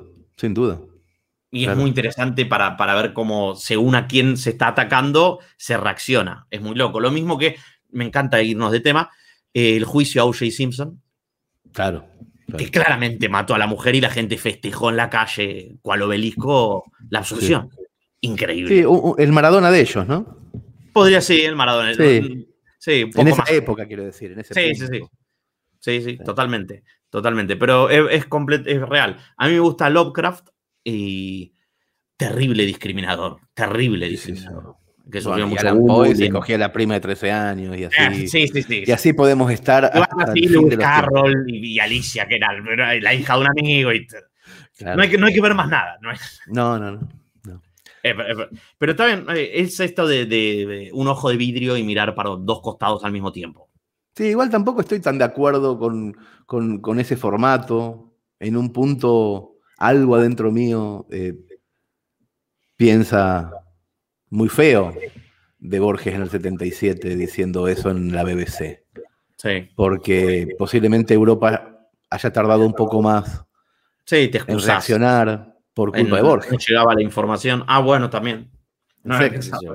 Y claro, es muy interesante para ver cómo, según a quién se está atacando, se reacciona. Es muy loco. Lo mismo que, me encanta irnos de tema, el juicio a O.J. Simpson. Claro. Que claramente mató a la mujer y la gente festejó en la calle, cual obelisco, la absolución. Sí. Increíble. Sí, el Maradona de ellos, ¿no? Podría ser el Maradona. Sí, un poco en esa época, quiero decir. En ese punto. Sí, totalmente. Pero es real. A mí me gusta Lovecraft y terrible discriminador. Sí. Que sufrió mucho Alan Poe se cogía la prima de 13 años y así. Sí. Y así podemos estar hasta el fin de los Carroll y Alicia, que era la hija de un amigo. Y claro. No hay que ver más nada. No. Pero está bien, es esto de un ojo de vidrio y mirar para dos costados al mismo tiempo. Sí, igual tampoco estoy tan de acuerdo con ese formato. En un punto, algo adentro mío piensa muy feo de Borges en el 77 diciendo eso en la BBC. Sí. Porque posiblemente Europa haya tardado un poco más en reaccionar por culpa de Borges. No llegaba la información. Bueno, también. No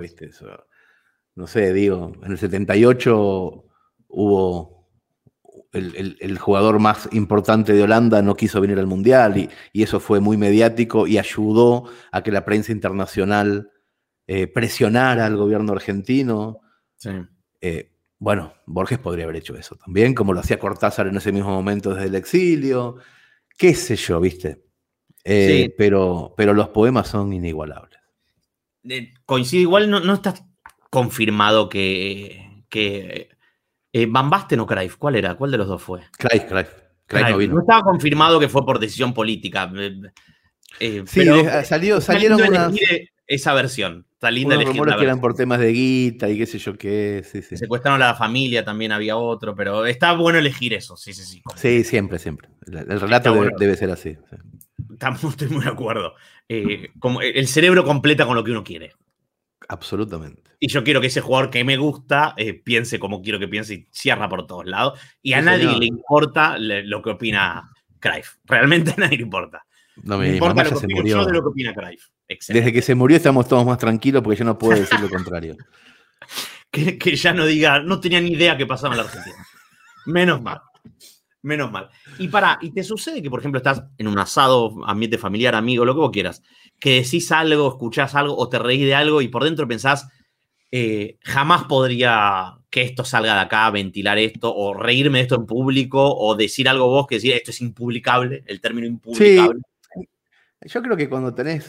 sé, digo, en el 78 hubo el jugador más importante de Holanda no quiso venir al Mundial y eso fue muy mediático y ayudó a que la prensa internacional presionara al gobierno argentino. Sí. Bueno, Borges podría haber hecho eso también, como lo hacía Cortázar en ese mismo momento desde el exilio. Qué sé yo, ¿viste? Sí. Pero los poemas son inigualables. Coincido, igual no está confirmado que Van Basten o Cruyff, ¿cuál era? ¿Cuál de los dos fue? Cruyff no vino. No estaba confirmado que fue por decisión política. Sí, pero salieron esa versión. Está linda unos elegir rumores que eran por temas de guita y qué sé yo qué. Sí. Secuestraron a la familia, también había otro, pero está bueno elegir eso. Sí. Sí, siempre. El relato debe ser así. Sí. Estoy muy de acuerdo. Como el cerebro completa con lo que uno quiere. Absolutamente. Y yo quiero que ese jugador que me gusta piense como quiero que piense y cierra por todos lados. Y a nadie le importa lo que opina Cruyff. Realmente a nadie le importa. No me importa lo que opino yo de lo que opina Cruyff. Excelente. Desde que se murió estamos todos más tranquilos porque yo no puedo decir lo contrario. que ya no diga, no tenía ni idea que pasaba en la Argentina. Menos mal. Y te sucede que, por ejemplo, estás en un asado, ambiente familiar, amigo, lo que vos quieras, que decís algo, escuchás algo o te reís de algo y por dentro pensás, jamás podría que esto salga de acá, ventilar esto, o reírme de esto en público, o decir algo vos que decir esto es impublicable, el término impublicable. Sí, yo creo que cuando tenés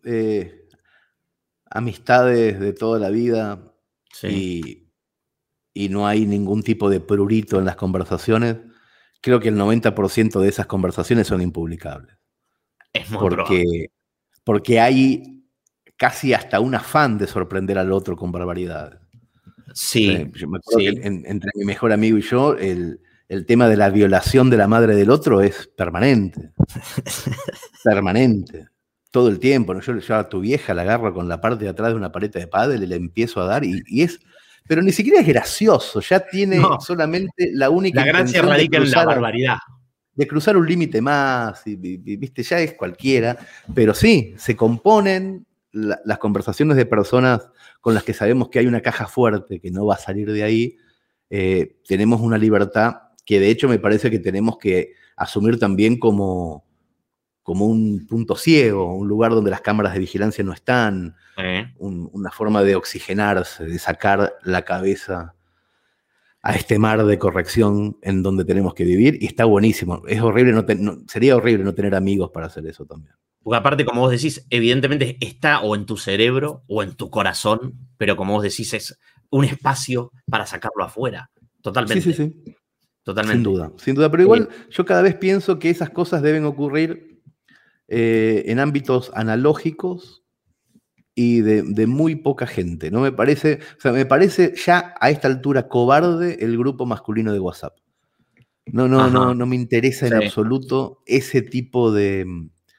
amistades de toda la vida y no hay ningún tipo de prurito en las conversaciones, creo que el 90% de esas conversaciones son impublicables. Es muy probable. Porque hay casi hasta un afán de sorprender al otro con barbaridades. Sí. Yo me acuerdo que entre mi mejor amigo y yo, el tema de la violación de la madre del otro es permanente. Permanente. Todo el tiempo, ¿no? Yo a tu vieja la agarro con la parte de atrás de una paleta de pádel y le empiezo a dar y es... Pero ni siquiera es gracioso, ya tiene solamente la única la gracia radica en la barbaridad. De cruzar un límite más, viste, ya es cualquiera, pero sí, se componen las conversaciones de personas con las que sabemos que hay una caja fuerte que no va a salir de ahí. Tenemos una libertad que de hecho me parece que tenemos que asumir también como un punto ciego, un lugar donde las cámaras de vigilancia no están, una forma de oxigenarse, de sacar la cabeza a este mar de corrección en donde tenemos que vivir, y está buenísimo. Es horrible sería horrible no tener amigos para hacer eso también. Porque aparte, como vos decís, evidentemente está o en tu cerebro o en tu corazón, pero como vos decís, es un espacio para sacarlo afuera. Totalmente. Sí. Totalmente. Sin duda. Pero igual yo cada vez pienso que esas cosas deben ocurrir en ámbitos analógicos y de muy poca gente. No me parece, me parece ya a esta altura cobarde el grupo masculino de WhatsApp. No me interesa en absoluto ese tipo de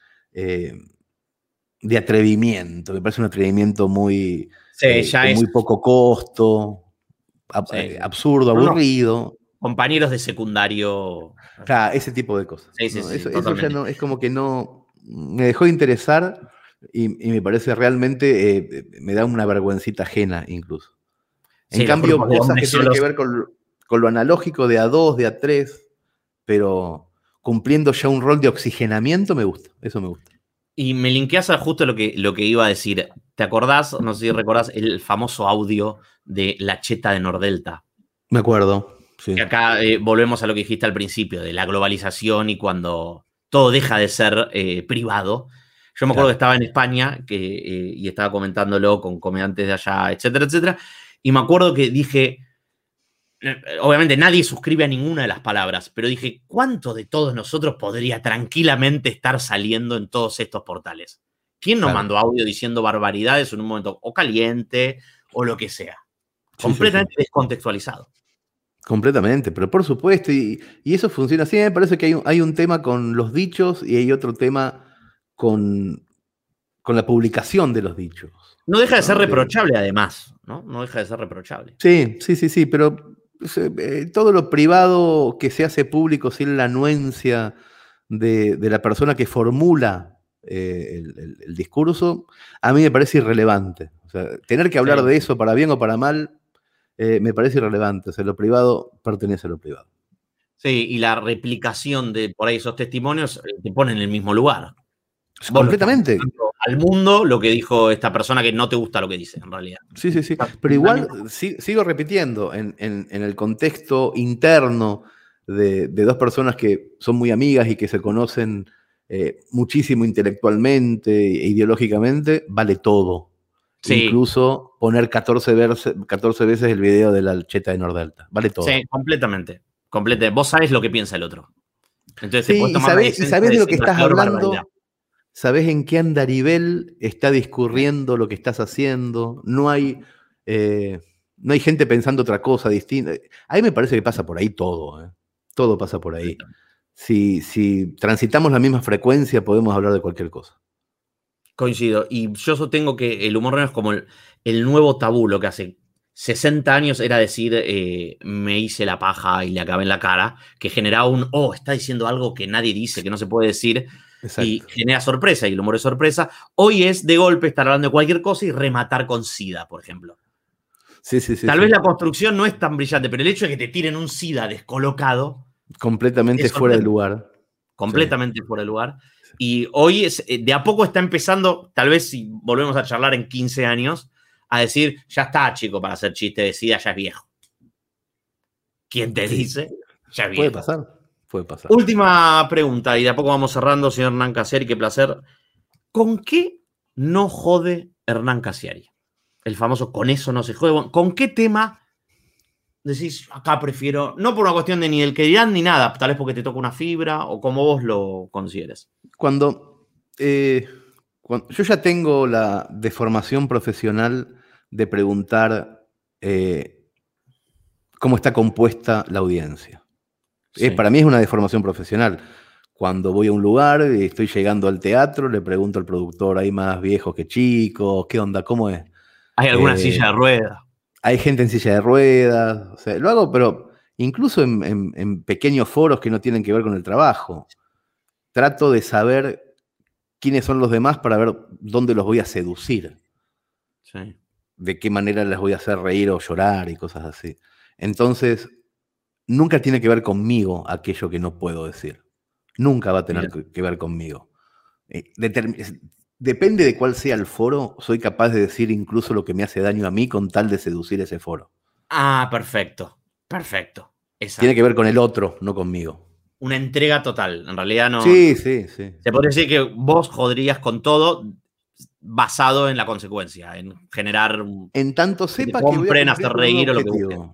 atrevimiento. Me parece un atrevimiento muy, con muy poco costo, absurdo, aburrido. Compañeros de secundario. Claro, ese tipo de cosas. Eso ya no, es como que no me dejó de interesar y me parece realmente, me da una vergüencita ajena incluso. En cambio, cosas que tienen que ver con lo analógico de A2, de A3, pero cumpliendo ya un rol de oxigenamiento, me gusta, eso me gusta. Y me linkeás a justo lo que iba a decir. ¿Te acordás, no sé si recordás, el famoso audio de la cheta de Nordelta? Me acuerdo. Sí. Que acá volvemos a lo que dijiste al principio, de la globalización y cuando todo deja de ser privado. Yo me acuerdo que estaba en España y estaba comentándolo con comediantes de allá, etcétera, etcétera. Y me acuerdo que dije, obviamente nadie suscribe a ninguna de las palabras, pero dije, ¿cuánto de todos nosotros podría tranquilamente estar saliendo en todos estos portales? ¿Quién nos mandó audio diciendo barbaridades en un momento o caliente o lo que sea? Completamente descontextualizado. Completamente, pero por supuesto, y eso funciona así. Me parece que hay un tema con los dichos y hay otro tema con la publicación de los dichos. No deja de ser reprochable, además, ¿no? No deja de ser reprochable. Sí, pero todo lo privado que se hace público sin la anuencia de la persona que formula el discurso, a mí me parece irrelevante. O sea, tener que hablar de eso para bien o para mal, me parece irrelevante. O sea, lo privado pertenece a lo privado. Sí, y la replicación de por ahí esos testimonios te pone en el mismo lugar. Completamente. Al mundo lo que dijo esta persona que no te gusta lo que dice, en realidad. Sí. Pero igual sigo repitiendo, en el contexto interno de dos personas que son muy amigas y que se conocen muchísimo intelectualmente e ideológicamente, vale todo. Sí. Incluso poner 14 veces el video de la cheta de Nordelta. Vale todo. Sí, completamente. Vos sabés lo que piensa el otro. Entonces te podés tomar y sabés de lo que estás hablando. Sabés en qué andarivel está discurriendo lo que estás haciendo. No hay gente pensando otra cosa distinta. A mí me parece que pasa por ahí todo. Todo pasa por ahí. Si transitamos la misma frecuencia, podemos hablar de cualquier cosa. Coincido. Y yo sostengo que el humor negro es como el nuevo tabú. Lo que hace 60 años era decir me hice la paja y le acabé en la cara, que generaba está diciendo algo que nadie dice, que no se puede decir. Exacto. Y genera sorpresa, y el humor es sorpresa. Hoy es de golpe estar hablando de cualquier cosa y rematar con SIDA, por ejemplo. Sí. Tal vez la construcción no es tan brillante, pero el hecho de que te tiren un SIDA descolocado. Completamente fuera de lugar. Completamente fuera de lugar. Y hoy de a poco está empezando, tal vez si volvemos a charlar en 15 años, a decir, ya está, chico, para hacer chiste de SIDA, ya es viejo. ¿Quién te dice? Ya es viejo. Puede pasar. Última pregunta, y de a poco vamos cerrando, señor Hernán Casiari, qué placer. ¿Con qué no jode Hernán Casiari? El famoso con eso no se jode. ¿Con qué tema decís, acá prefiero, no por una cuestión de ni del que dirán ni nada, tal vez porque te toca una fibra o como vos lo consideres? Cuando yo ya tengo la deformación profesional de preguntar cómo está compuesta la audiencia. Sí. Para mí es una deformación profesional. Cuando voy a un lugar y estoy llegando al teatro, le pregunto al productor, ¿hay más viejos que chicos? ¿Qué onda? ¿Cómo es? ¿Hay alguna silla de ruedas? Hay gente en silla de ruedas. O sea, lo hago, pero incluso en pequeños foros que no tienen que ver con el trabajo. Trato de saber quiénes son los demás para ver dónde los voy a seducir. Sí. De qué manera les voy a hacer reír o llorar y cosas así. Entonces, nunca tiene que ver conmigo aquello que no puedo decir. Nunca va a tener que ver conmigo. Depende de cuál sea el foro, soy capaz de decir incluso lo que me hace daño a mí con tal de seducir ese foro. Ah, perfecto. Perfecto. Exacto. Tiene que ver con el otro, no conmigo. Una entrega total. En realidad no. Sí. Se podría decir que vos joderías con todo basado en la consecuencia, en generar. En tanto sepa que compren, hacer reír o lo que busquen.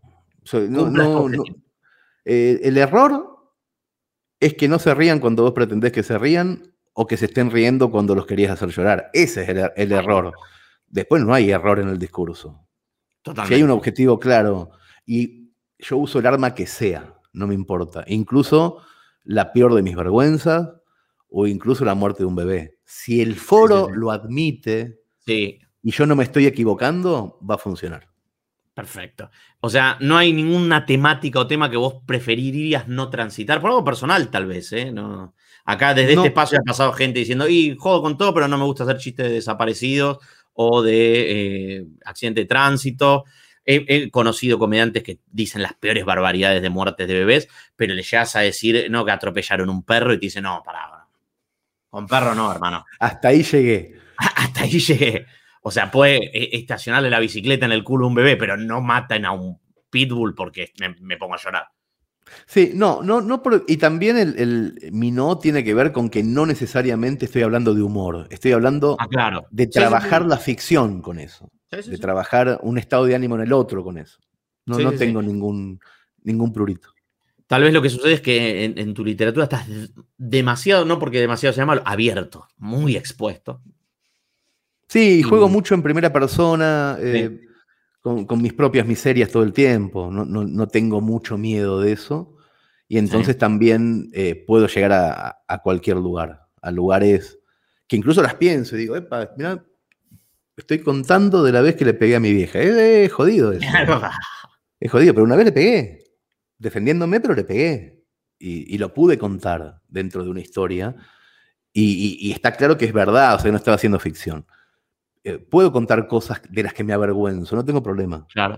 El error es que no se rían cuando vos pretendés que se rían o que se estén riendo cuando los querías hacer llorar. Ese es el error. Después no hay error en el discurso. Totalmente. Si hay un objetivo claro y yo uso el arma que sea, no me importa. Incluso la peor de mis vergüenzas o incluso la muerte de un bebé. Si el foro lo admite y yo no me estoy equivocando, va a funcionar. Perfecto. O sea, no hay ninguna temática o tema que vos preferirías no transitar, por algo personal tal vez, ¿eh? No. Acá desde este espacio ha pasado gente diciendo, jodo con todo, pero no me gusta hacer chistes de desaparecidos o de accidente de tránsito. He conocido comediantes que dicen las peores barbaridades de muertes de bebés, pero le llegas a decir, no, que atropellaron un perro y te dicen, no, pará, con perro no, hermano. Hasta ahí llegué. Hasta ahí llegué. O sea, puede estacionarle la bicicleta en el culo a un bebé, pero no maten a un pitbull porque me pongo a llorar. Sí, no, y también mi no tiene que ver con que no necesariamente estoy hablando de humor, estoy hablando de trabajar la ficción con eso, de trabajar un estado de ánimo en el otro con eso. No tengo ningún prurito. Tal vez lo que sucede es que en tu literatura estás demasiado, no porque demasiado sea malo, abierto, muy expuesto. Sí, juego mucho en primera persona, con mis propias miserias todo el tiempo. No tengo mucho miedo de eso. Y entonces también puedo llegar a cualquier lugar, a lugares que incluso las pienso y digo, epa, mirá, estoy contando de la vez que le pegué a mi vieja. Es jodido eso. Es jodido, pero una vez le pegué, defendiéndome, pero le pegué. Y lo pude contar dentro de una historia. Y está claro que es verdad, o sea, no estaba haciendo ficción. Puedo contar cosas de las que me avergüenzo, no tengo problema. Claro.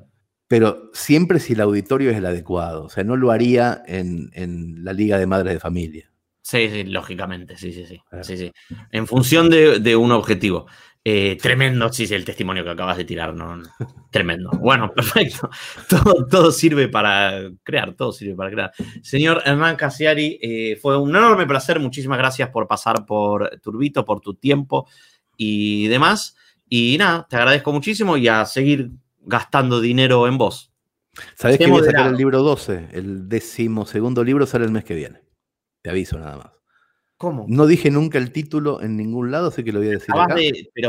pero siempre si el auditorio es el adecuado. O sea, no lo haría en la Liga de Madres de Familia. Sí, lógicamente, sí. En función de un objetivo. Tremendo, sí, el testimonio que acabas de tirar, ¿no? Tremendo. Bueno, perfecto. Todo sirve para crear, Señor Hernán Casiari, fue un enorme placer. Muchísimas gracias por pasar por Turbito, por tu tiempo y demás. Y nada, te agradezco muchísimo y a seguir gastando dinero en vos. ¿Sabés que voy a sacar el libro 12? El 12º libro sale el mes que viene. Te aviso nada más. ¿Cómo? No dije nunca el título en ningún lado, sé que lo voy a decir acá. Pero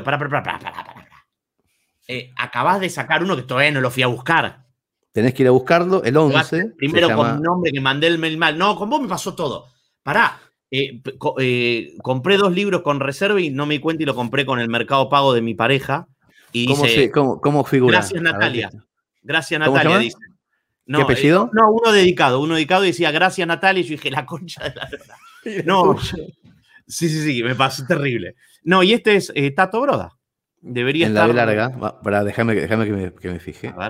acabas de sacar uno que todavía no lo fui a buscar. Tenés que ir a buscarlo, el 11. Primero con un nombre que mandé el mail mal. No, con vos me pasó todo. Pará. Compré 2 libros con reserva y no me di cuenta y lo compré con el Mercado Pago de mi pareja. Y ¿Cómo figura? Gracias, Natalia. Gracias, Natalia, dice. No, ¿qué apellido? Uno dedicado y decía gracias, Natalia. Y yo dije, la concha de la lora. No. Sí, me pasó terrible. No, y este es Tato Broda. Debería estar. En la B larga. Déjame que me fije. A ver.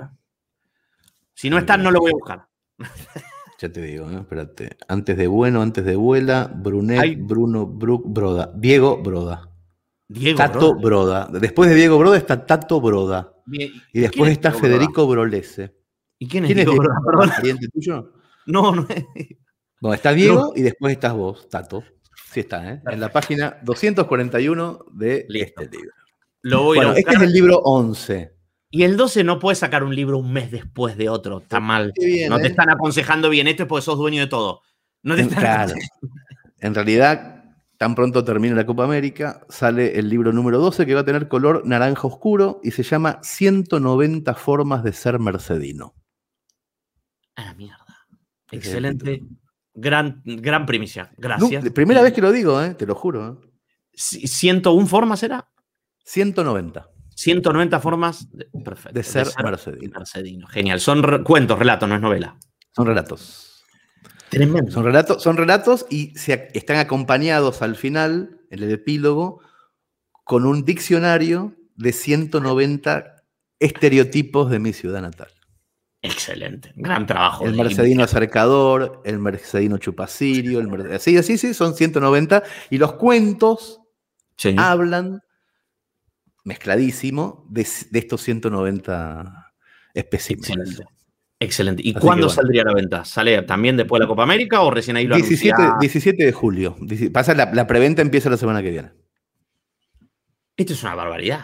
Si no está, no lo voy a buscar. Ya te digo, espérate. Antes de Bueno, antes de Vuela, Brunet, Bruno, Brook, Broda. Diego Broda. Tato Broda. Después de Diego Broda está Tato Broda. Bien. Y después está Federico Brolese. ¿Y quién es Diego Broda? Perdón. ¿Pariente tuyo? No es. No, está Diego y después estás vos, Tato. Sí está, ¿eh? En la página 241 de este libro. Lo voy a buscar. Este es el libro 11. Y el 12 no puede sacar un libro un mes después de otro. Está mal. Bien, no te están aconsejando bien. Esto es porque sos dueño de todo. No te están aconsejando. En realidad, tan pronto termina la Copa América, sale el libro número 12 que va a tener color naranja oscuro y se llama 190 formas de ser mercedino. A la mierda. Excelente. Gran primicia. Gracias. No, primera vez que lo digo, te lo juro. ¿101 formas era? 190. 190 formas de ser mercedino. Genial. Son cuentos, relatos, no es novela. Son relatos. Tremendo. Son relatos y están acompañados al final, en el epílogo, con un diccionario de 190 estereotipos de mi ciudad natal. Excelente. Gran trabajo. El mercedino acercador, el mercedino chupacirio, sí, son 190. Y los cuentos hablan, mezcladísimo, de estos 190 especímenes. Excelente. ¿Y cuándo saldría a la venta? ¿Sale también después de la Copa América o recién ahí lo 17 de julio. Pasa, la preventa empieza la semana que viene. Esto es una barbaridad.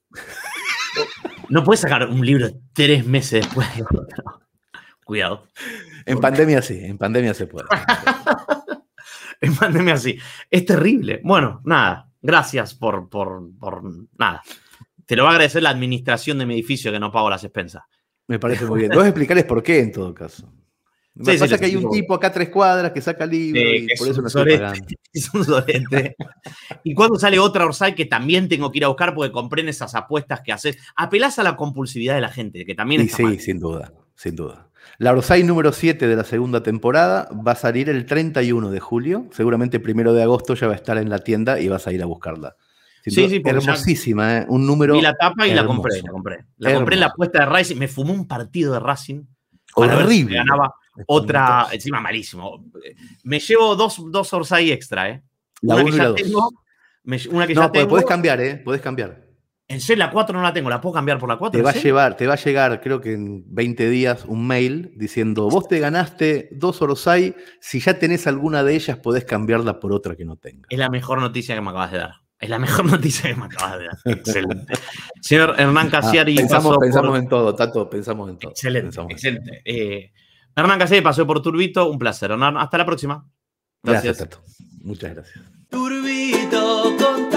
No puedes sacar un libro 3 meses después de otro. Cuidado. En pandemia sí, en pandemia se puede. En pandemia sí. Es terrible. Bueno, nada. Gracias por nada. Te lo va a agradecer la administración de mi edificio que no pago las expensas. Me parece muy bien. Debes explicarles por qué en todo caso. Me pasa que hay un tipo acá a 3 cuadras que saca libros y por eso no estoy pagando. Es un sorete. ¿Y cuándo sale otra Orsay que también tengo que ir a buscar porque compré en esas apuestas que haces? Apelás a la compulsividad de la gente, que también está mal. Sin duda. La Orsay número 7 de la segunda temporada va a salir el 31 de julio. Seguramente 1 de agosto ya va a estar en la tienda y vas a ir a buscarla. Sí, hermosísima, un número. Vi la tapa y hermoso. La compré. La compré en la apuesta de Racing. Me fumé un partido de Racing. Horrible. Ganaba otra, encima malísimo. Me llevo dos Orsay extra, La 1 y la 2. Una que ya tengo. Podés cambiar, podés cambiar. En serio, la 4 no la tengo. ¿La puedo cambiar por la 4? Te va a llegar, creo que en 20 días, un mail diciendo: vos te ganaste 2 Orsay. Si ya tenés alguna de ellas, podés cambiarla por otra que no tenga. Es la mejor noticia que me acabas de dar. Excelente. Señor Hernán Casiari. Pensamos en todo, Tato, pensamos en todo. Excelente. Hernán Casiari pasó por Turbito. Un placer, Hernán. Hasta la próxima. Gracias, Tato. Muchas gracias. Turbito con